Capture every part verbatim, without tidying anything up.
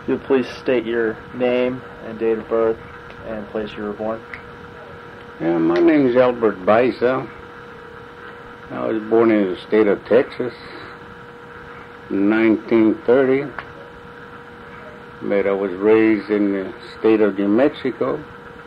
You'll please state your name and date of birth and place you were born. Yeah, my name is Albert Baiza. I was born in the state of Texas in nineteen thirty, but I was raised in the state of New Mexico.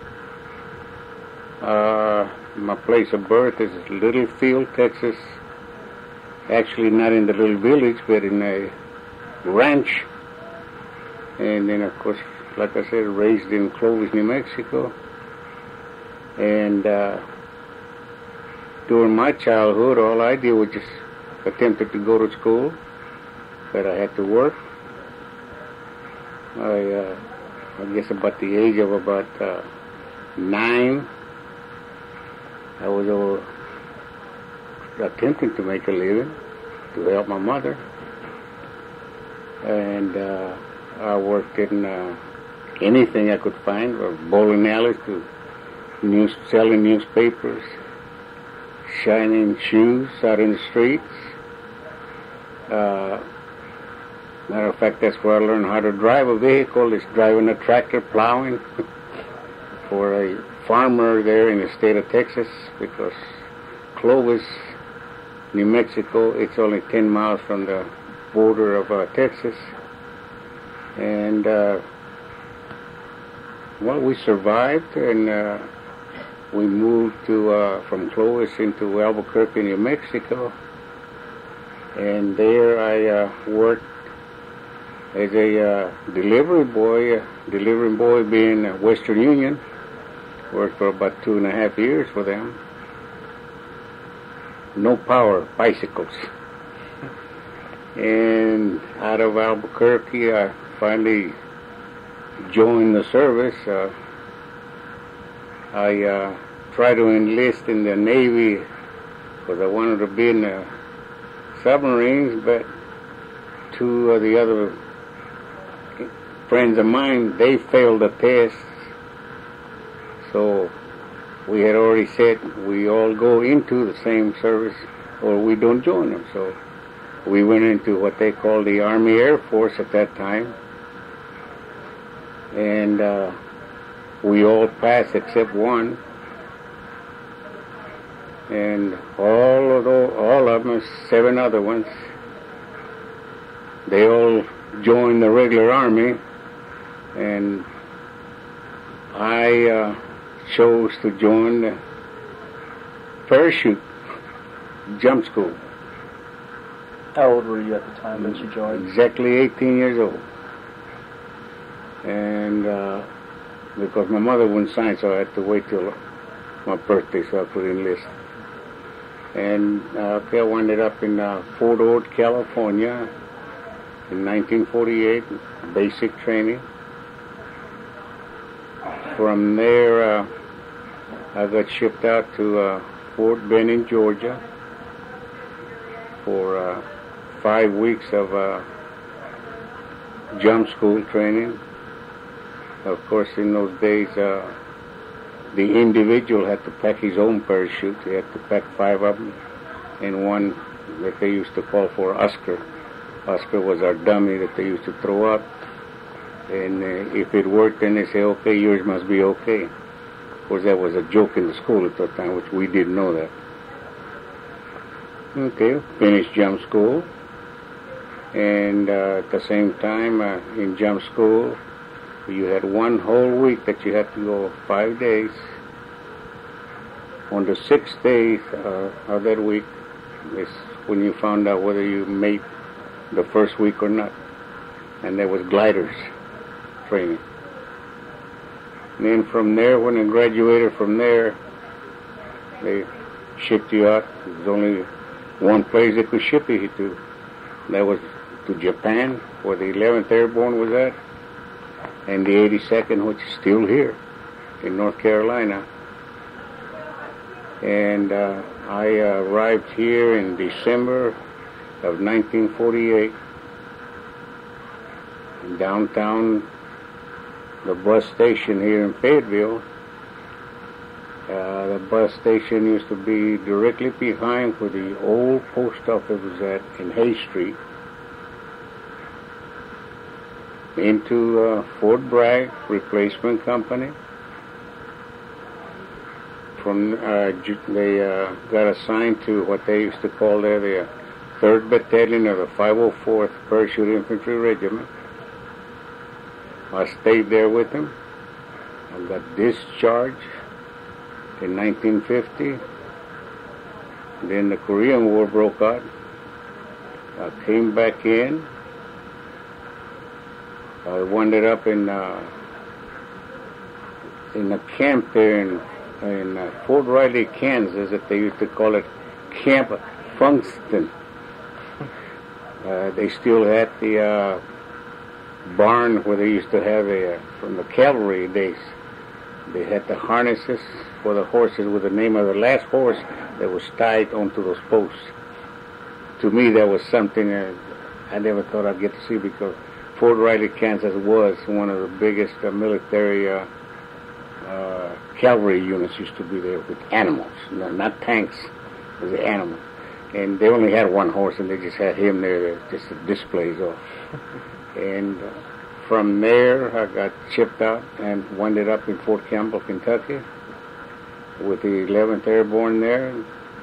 Uh, my place of birth is Littlefield, Texas. Actually, not in the little village, but in a ranch. And then, of course, like I said, raised in Clovis, New Mexico. And uh, during my childhood, all I did was just attempted to go to school, but I had to work. I, uh, I guess about the age of about uh, nine, I was uh, attempting to make a living to help my mother. And uh, I worked in uh, anything I could find, from bowling alleys to news, selling newspapers, shining shoes out in the streets. Uh, matter of fact, that's where I learned how to drive a vehicle, is driving a tractor, plowing for a farmer there in the state of Texas, because Clovis, New Mexico, it's only ten miles from the border of uh, Texas. And, uh, well, we survived, and uh, we moved to uh, from Clovis into Albuquerque, New Mexico. And there I uh, worked as a uh, delivery boy, uh, delivery boy being uh, Western Union. Worked for about two and a half years for them. No power bicycles. And out of Albuquerque, I finally joined the service. Uh, I uh, tried to enlist in the Navy because I wanted to be in the submarines, but two of the other friends of mine, they failed the test. So we had already said we all go into the same service or we don't join them. So we went into what they called the Army Air Force at that time. And uh, we all passed except one. And all of those, all of them, seven other ones, they all joined the regular Army. And I uh, chose to join the parachute jump school. How old were you at the time that you joined? Exactly eighteen years old. And uh, because my mother wouldn't sign, so I had to wait till my birthday so I could enlist. And uh, okay, I wound up in uh, Fort Ord, California in nineteen forty-eight, basic training. From there, uh, I got shipped out to uh, Fort Benning, Georgia for uh, five weeks of uh, jump school training. Of course, in those days, uh, the individual had to pack his own parachute. He had to pack five of them, and one that they used to call for Oscar. Oscar was our dummy that they used to throw up. And uh, if it worked, then they say, okay, yours must be okay. Of course, that was a joke in the school at that time, which we didn't know that. Okay, finished jump school. And uh, at the same time, uh, in jump school, you had one whole week that you had to go five days. On the sixth day uh, of that week is when you found out whether you made the first week or not. And there was gliders training. And then from there, when I graduated from there, they shipped you out. There was only one place they could ship you to. That was to Japan, where the eleventh Airborne was at, and the eighty-second, which is still here in North Carolina. And uh, I uh, arrived here in December of nineteen forty-eight in downtown, the bus station here in Fayetteville. Uh, the bus station used to be directly behind where the old post office was at in Hay Street. into uh, Fort Bragg Replacement Company. From uh, they uh, got assigned to what they used to call there the third Battalion of the five oh fourth Parachute Infantry Regiment. I stayed there with them. I got discharged in nineteen fifty. Then the Korean War broke out. I came back in. I wounded up in uh, in a camp there in in uh, Fort Riley, Kansas, that they used to call it Camp Funkston. Uh, they still had the uh, barn where they used to have a, uh, from the cavalry days. They had the harnesses for the horses with the name of the last horse that was tied onto those posts. To me, that was something uh, I never thought I'd get to see, because Fort Riley, Kansas was one of the biggest uh, military uh, uh, cavalry units used to be there with animals, no, not tanks, it was animals. And they only had one horse, and they just had him there just to displays off. And uh, from there, I got shipped out and wounded up in Fort Campbell, Kentucky, with the eleventh Airborne there.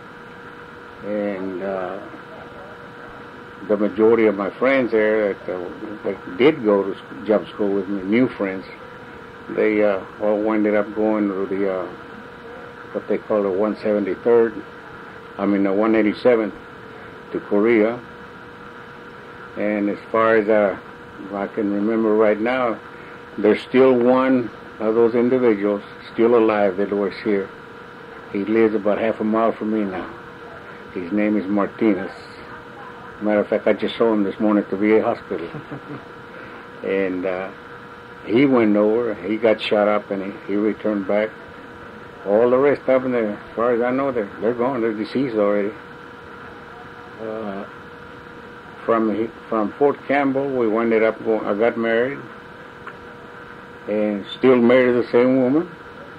And uh, the majority of my friends there that, uh, that did go to jump school with me, new friends, they uh, all ended up going to the, uh, what they call the one seventy-third, I mean the one eighty-seventh, to Korea. And as far as uh, I can remember right now, there's still one of those individuals still alive that works here. He lives about half a mile from me now. His name is Martinez. Matter of fact, I just saw him this morning at the V A hospital. And uh, he went over, he got shot up, and he, he returned back. All the rest of them, as far as I know, they're, they're gone, they're deceased already. Uh, from from Fort Campbell, we ended up going, I got married, and still married the same woman.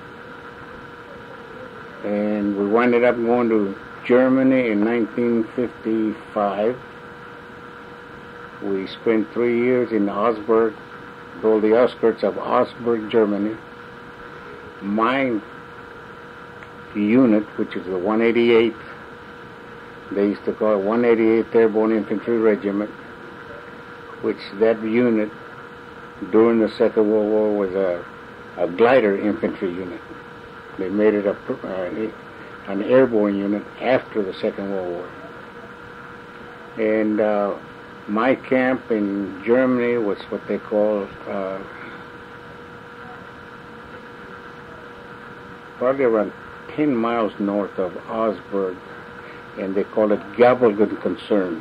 And we ended up going to Germany in nineteen fifty-five. We spent three years in Augsburg, all the outskirts of Augsburg, Germany. My unit, which is the one eighty-eighth, they used to call it one eighty-eighth Airborne Infantry Regiment, which that unit during the Second World War was a, a glider infantry unit. They made it a, uh, an airborne unit after the Second World War. And uh, my camp in Germany was what they call uh, probably around ten miles north of Augsburg, and they call it Gabelgen Concern.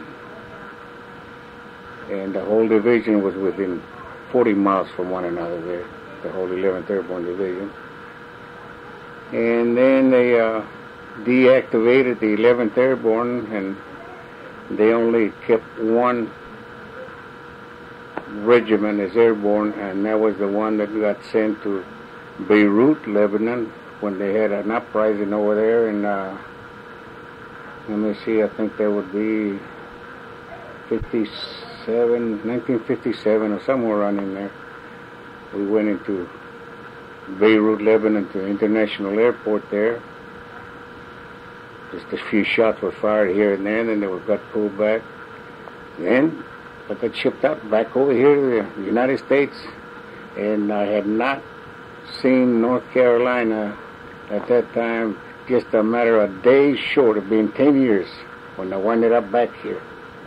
And the whole division was within forty miles from one another there, the whole eleventh Airborne Division. And then they uh, deactivated the eleventh Airborne, and they only kept one regiment as airborne, and that was the one that got sent to Beirut, Lebanon, when they had an uprising over there. And uh, let me see, I think that would be fifty-seven, nineteen fifty-seven, or somewhere around in there. We went into Beirut, Lebanon, to International Airport there. Just a few shots were fired here and there, and then they were got pulled back. Then I got shipped out back over here to the United States, and I had not seen North Carolina at that time, just a matter of days short of being ten years when I ended up back here.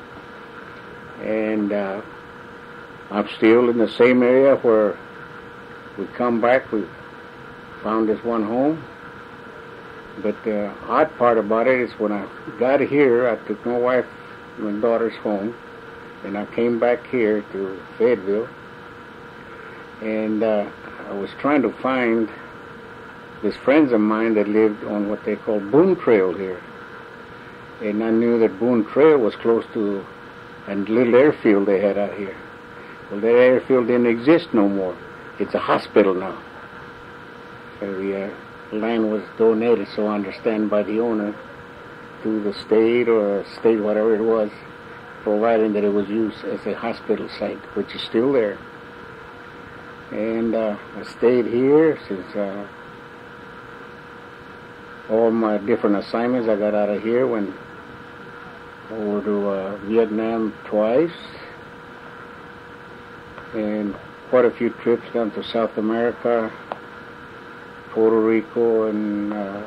And uh, I'm still in the same area where we come back. We found this one home. But the odd part about it is when I got here, I took my wife and my daughters home, and I came back here to Fayetteville, and uh, I was trying to find these friends of mine that lived on what they call Boone Trail here. And I knew that Boone Trail was close to a little airfield they had out here. Well, that airfield didn't exist no more. It's a hospital now. So the uh, land was donated, so I understand, by the owner to the state or state, whatever it was, providing that it was used as a hospital site, which is still there. And uh, I stayed here since uh, all my different assignments. I got out of here, went over to uh, Vietnam twice, and quite a few trips down to South America, Puerto Rico, and uh,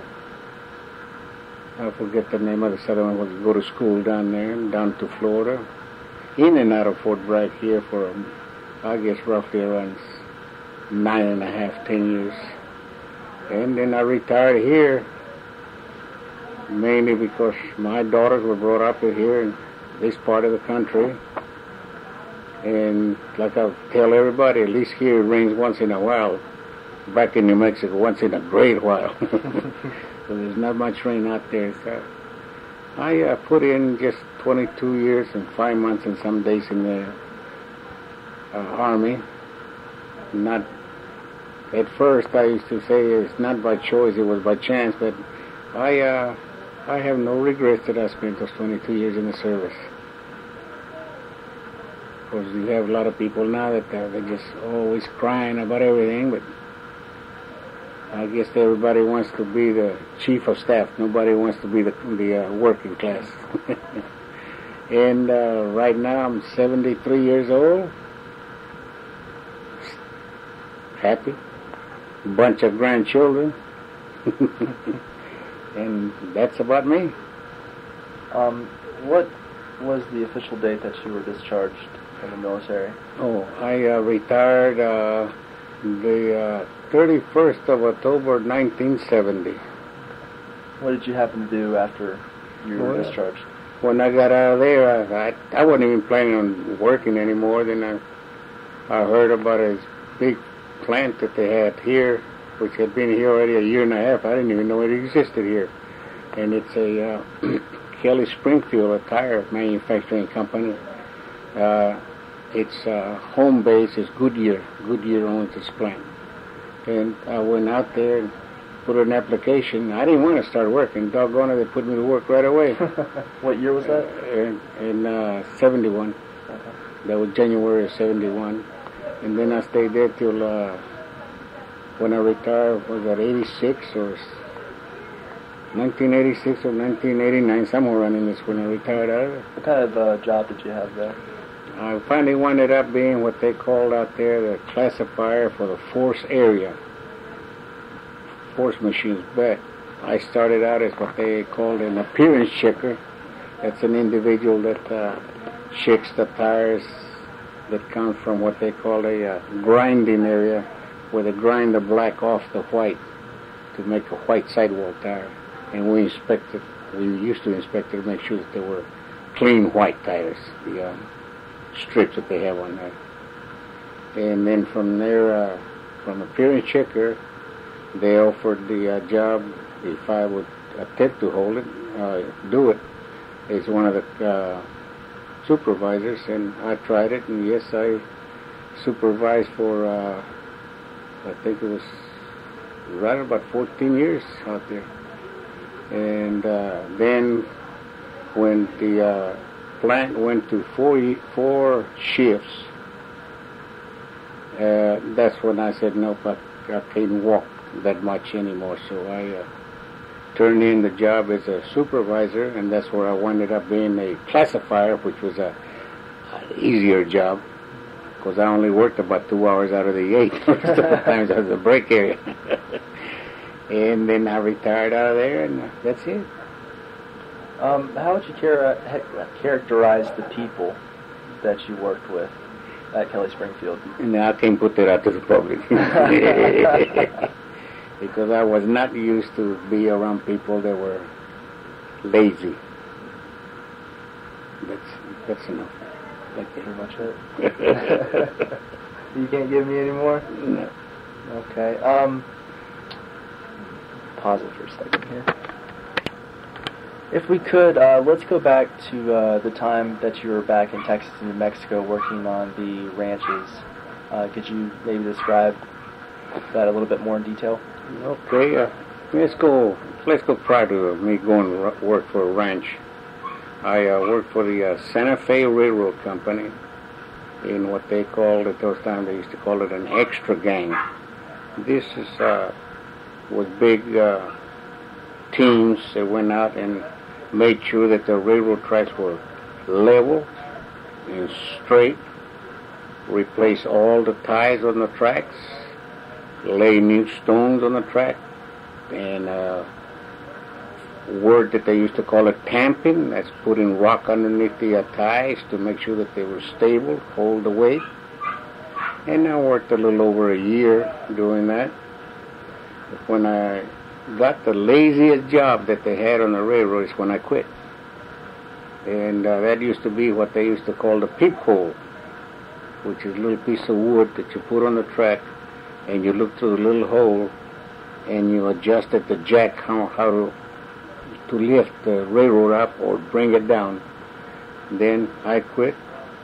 I forget the name of the southern one. We go to school down there, and down to Florida, in and out of Fort Bragg here for, um, I guess, roughly around nine and a half, ten years. And then I retired here, mainly because my daughters were brought up here in this part of the country. And like I tell everybody, at least here it rains once in a while. Back in New Mexico, once in a great while. So there's not much rain out there. So I uh, put in just twenty-two years and five months and some days in the uh, Army. Not at first, I used to say it's not by choice, it was by chance, but I uh, I have no regrets that I spent those twenty-two years in the service. Because you have a lot of people now that uh, they're just always crying about everything, but I guess everybody wants to be the chief of staff. Nobody wants to be the, the uh, working class. And uh, right now I'm seventy-three years old. Happy. Bunch of grandchildren. And that's about me. Um, what was the official date that you were discharged from the military? Oh, I uh, retired uh, the uh, thirty-first of October nineteen seventy. What did you happen to do after you were Well, discharged? When I got out of there, I, I, I wasn't even planning on working anymore. Then I, I heard about a big plant that they had here, which had been here already a year and a half. I didn't even know it existed here. And it's a uh, Kelly Springfield, a tire manufacturing company. Uh, its uh, home base is Goodyear. Goodyear owns this plant. And I went out there and put an application. I didn't want to start working. Doggone it, they put me to work right away. What year was that? Uh, in in uh, seventy-one. Okay. That was January of seventy-one. And then I stayed there till uh, when I retired, was that eighty-six or nineteen eighty-six or nineteen eighty-nine, somewhere around in this when I retired out of it. What kind of uh, job did you have there? I finally wound up being what they called out there the classifier for the force area. Force machines, but I started out as what they called an appearance checker. That's an individual that uh, checks the tires that come from what they call a uh, grinding area, where they grind the black off the white to make a white sidewall tire. And we inspected, we used to inspect it to make sure that they were clean white tires, the uh, strips that they have on there. And then from there, uh, from appearance checker, they offered the uh, job, if I would attempt to hold it, uh, do it, as one of the uh, supervisors, and I tried it, and yes, I supervised for, uh, I think it was right about fourteen years out there. And uh, then when the uh, plant went to four, four shifts, uh, that's when I said, nope, I, I can't walk that much anymore. So I uh, turned in the job as a supervisor, and that's where I ended up being a classifier, which was a, a easier job, because I only worked about two hours out of the eight. Sometimes I was a break area. And then I retired out of there, and that's it. Um, how would you char- characterize the people that you worked with at Kelly Springfield? And I can't put that out to the public. Because I was not used to be around people that were lazy. That's that's enough. That's pretty much it. You can't give me any more? No. Okay. Um, pause it for a second here. If we could, uh, let's go back to uh, the time that you were back in Texas and New Mexico working on the ranches. Uh, could you maybe describe that a little bit more in detail? Okay, uh, let's go. Let's go prior to me going to work for a ranch. I uh, worked for the uh, Santa Fe Railroad Company, in what they called at those times, they used to call it an extra gang. This is uh, was big uh, teams that went out and made sure that the railroad tracks were level and straight, replace all the ties on the tracks, lay new stones on the track, and uh, word that they used to call it tamping, that's putting rock underneath the uh, ties to make sure that they were stable, hold the weight. And I worked a little over a year doing that. When I got the laziest job that they had on the railroad is when I quit. And uh, that used to be what they used to call the peephole, which is a little piece of wood that you put on the track, and you look through the little hole, and you adjust at the jack how, how to, to lift the railroad up or bring it down. Then I quit.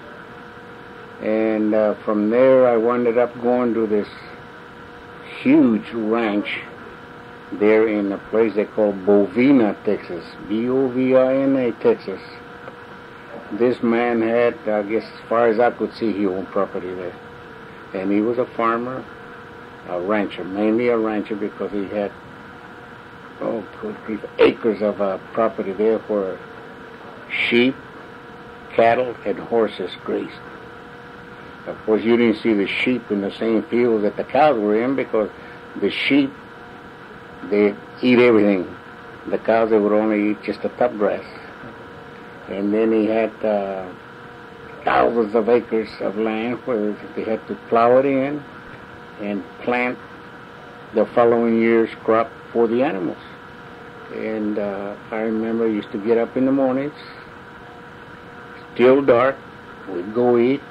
And uh, from there I wound up going to this huge ranch there in a place they call Bovina, Texas, B O V I N A, Texas. This man had, I guess as far as I could see, he owned property there. And he was a farmer, a rancher, mainly a rancher because he had, oh, good grief, acres of uh, property there where sheep, cattle, and horses grazed. Of course, you didn't see the sheep in the same field that the cows were in because the sheep, they eat everything. The cows, they would only eat just the top grass. And then he had uh, thousands of acres of land where they had to plow it in and plant the following year's crop for the animals. And uh, I remember I used to get up in the mornings, still dark, we'd go eat.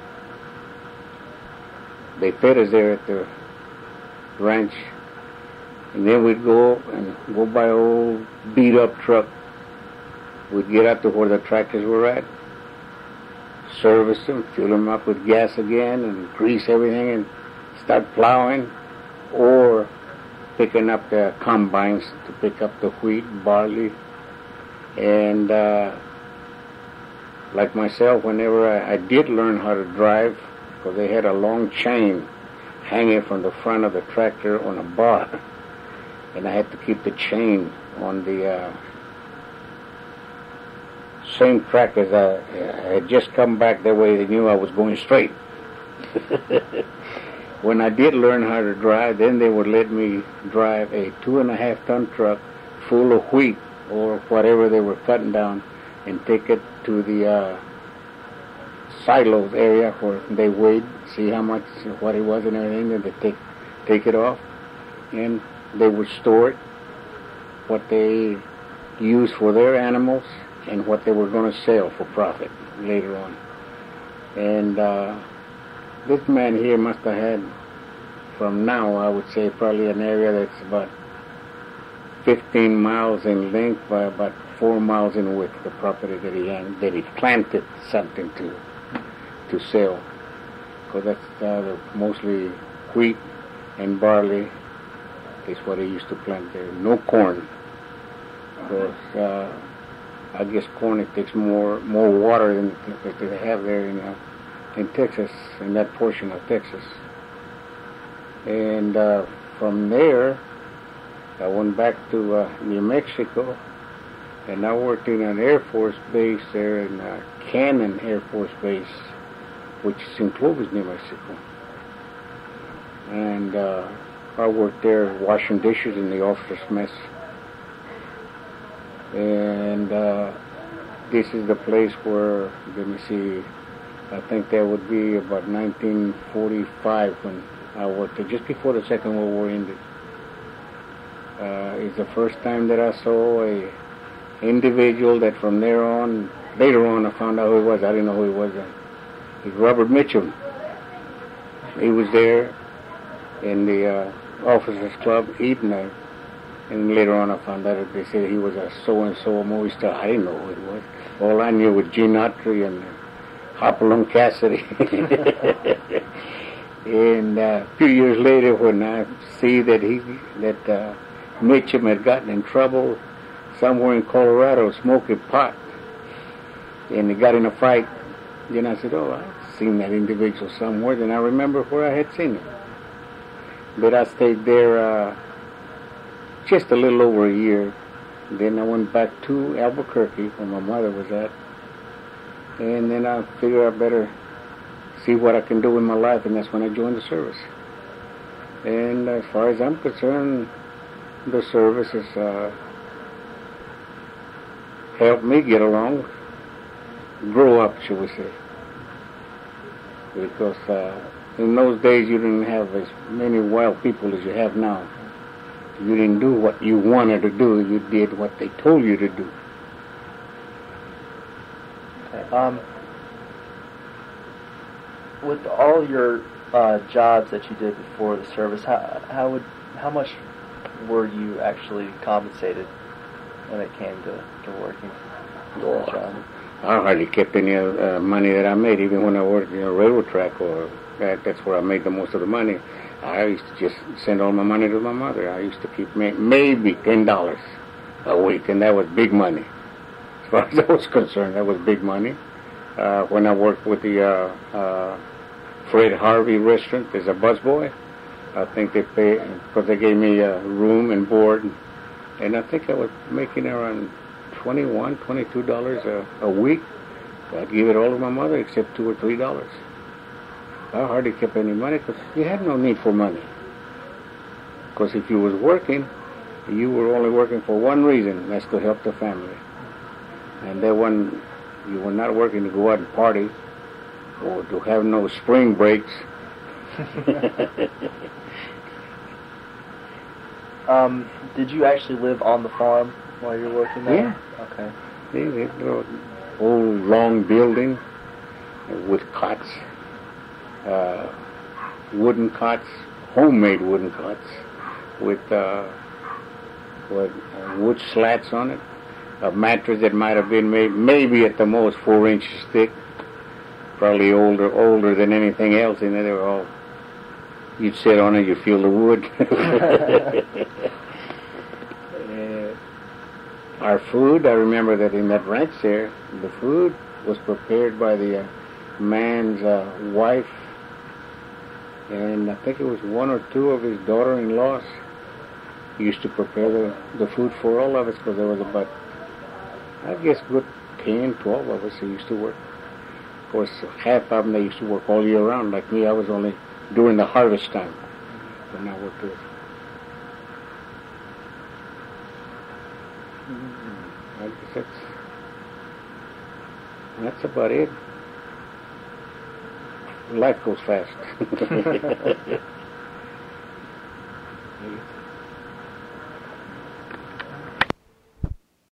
They fed us there at the ranch. And then we'd go and go by an old beat-up truck. We'd get up to where the tractors were at, service them, fill them up with gas again, and grease everything, and start plowing, or picking up the combines to pick up the wheat, barley. And uh, like myself, whenever I, I did learn how to drive, because they had a long chain hanging from the front of the tractor on a bar, and I had to keep the chain on the uh, same track as I, I had just come back. That way they knew I was going straight. When I did learn how to drive, then they would let me drive a two and a half ton truck full of wheat or whatever they were cutting down and take it to the uh, silos area where they weighed, see how much, what it was and everything, and they take, take it off. And they would store it, what they used for their animals and what they were going to sell for profit later on. And uh, this man here must have had, from now, I would say, probably an area that's about fifteen miles in length by about four miles in width, the property that he had, that he planted something to to sell. Because that's uh, the, mostly wheat and barley is what he used to plant there. No corn. Because uh, I guess corn, it takes more more water than that they have there in uh, in Texas, in that portion of Texas. And uh, from there, I went back to uh, New Mexico, and I worked in an Air Force base there in uh, Cannon Air Force Base, which is in Clovis, New Mexico. And uh, I worked there washing dishes in the officers' mess. And uh, this is the place where, let me see, I think that would be about nineteen forty-five when I worked there, just before the Second World War ended. Uh, it's the first time that I saw a individual that from there on, later on I found out who he was. I didn't know who he was then. He's Robert Mitchum. He was there in the uh, officers' club eating there. And later on I found out that they said he was a so-and-so movie star. I didn't know who he was. All I knew was Gene Autry and Hopalong Cassidy. And uh, a few years later, when I see that he that uh, Mitchum had gotten in trouble somewhere in Colorado smoking pot, and he got in a fight, then I said, oh, I seen that individual somewhere, then I remember where I had seen him. But I stayed there uh, just a little over a year. Then I went back to Albuquerque, where my mother was at. And then I figured I better see what I can do in my life, and that's when I joined the service. And as far as I'm concerned, the service has uh, helped me get along, grow up, shall we say. Because uh, in those days you didn't have as many wild people as you have now. You didn't do what you wanted to do, you did what they told you to do. Okay. Um, with all your uh, jobs that you did before the service, how how would how much were you actually compensated when it came to, to working for Oh, that job? I hardly kept any uh, money that I made, even when I worked in a railroad track, or that, that's where I made the most of the money. I used to just send all my money to my mother. I used to keep may, maybe ten dollars a week, and that was big money. As far as I was concerned, that was big money. Uh, when I worked with the uh, uh, Fred Harvey restaurant as a busboy, I think they paid, because they gave me a room and board, and I think I was making around twenty-one, twenty-two dollars a, a week. I'd give it all to my mother except two or three dollars. I hardly kept any money because you had no need for money. Because if you was working, you were only working for one reason, that's to help the family. And then when you were not working to go out and party or to have no spring breaks. um, did you actually live on the farm while you were working there? Yeah. Okay. Yeah, you know, old long building with cots. Uh, wooden cots, homemade wooden cots, with, uh, with uh, wood slats on it, a mattress that might have been made maybe at the most four inches thick, probably older older than anything else. And they were all, you'd sit on it, you feel the wood. uh, our food, I remember that in that ranch there, the food was prepared by the uh, man's uh, wife, and I think it was one or two of his daughter-in-laws used to prepare the, the food for all of us, because there was about, I guess, good ten, twelve of us who used to work. Of course, half of them, they used to work all year round. Like me, I was only during the harvest time when I worked there. I guess that's, that's about it. Life goes fast.